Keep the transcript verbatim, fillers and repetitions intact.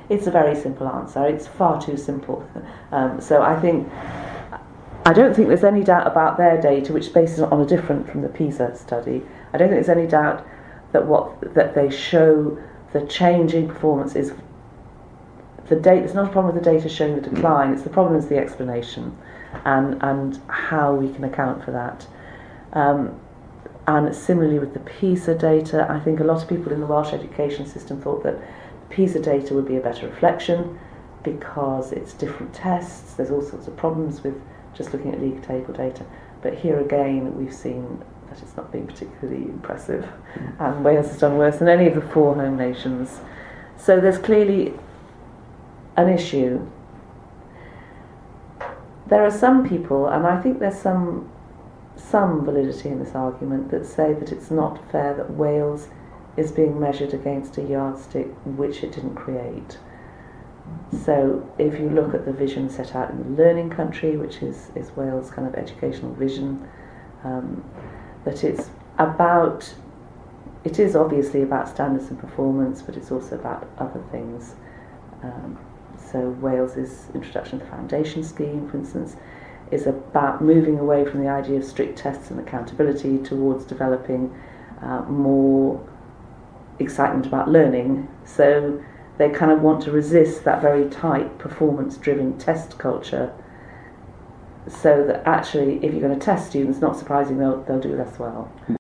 It's a very simple answer. It's far too simple. Um, so I think, I don't think there's any doubt about their data, which bases on a different from the PISA study. I don't think there's any doubt that what that they show the change in performance is the data. It's not a problem with the data showing the decline. It's the problem is the explanation, and and how we can account for that. Um, and similarly with the PISA data, I think a lot of people in the Welsh education system thought that PISA data would be a better reflection because it's different tests. There's all sorts of problems with just looking at league table data. But here again, we've seen that it's not been particularly impressive, and Wales has done worse than any of the four home nations. So there's clearly an issue. There are some people, and I think there's some some validity in this argument, that say that it's not fair that Wales is being measured against a yardstick which it didn't create. So if you look at the vision set out in the Learning Country, which is, is Wales' kind of educational vision, um, that it's about, it is obviously about standards and performance, but it's also about other things. Um, so Wales' introduction to the foundation scheme, for instance, is about moving away from the idea of strict tests and accountability towards developing uh, more excitement about learning. So they kind of want to resist that very tight performance-driven test culture, so that actually if you're going to test students, not surprising, they'll, they'll do less well.